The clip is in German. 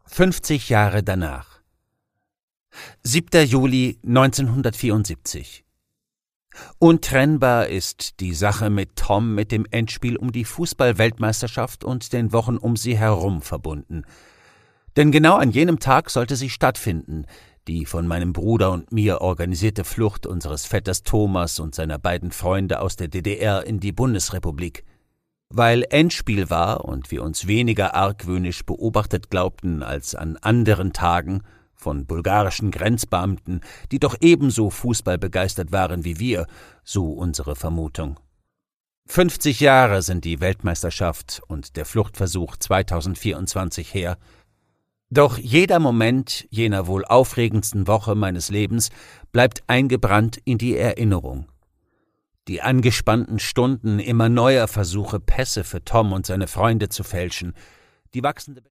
50 Jahre danach. 7. Juli 1974. Untrennbar ist die Sache mit Tom mit dem Endspiel um die Fußball-Weltmeisterschaft und den Wochen um sie herum verbunden. Denn genau an jenem Tag sollte sie stattfinden, die von meinem Bruder und mir organisierte Flucht unseres Vetters Thomas und seiner beiden Freunde aus der DDR in die Bundesrepublik. Weil Endspiel war und wir uns weniger argwöhnisch beobachtet glaubten als an anderen Tagen von bulgarischen Grenzbeamten, die doch ebenso fußballbegeistert waren wie wir, so unsere Vermutung. 50 Jahre sind die Weltmeisterschaft und der Fluchtversuch 2024 her. Doch jeder Moment jener wohl aufregendsten Woche meines Lebens bleibt eingebrannt in die Erinnerung. Die angespannten Stunden immer neuer Versuche, Pässe für Tom und seine Freunde zu fälschen, die wachsende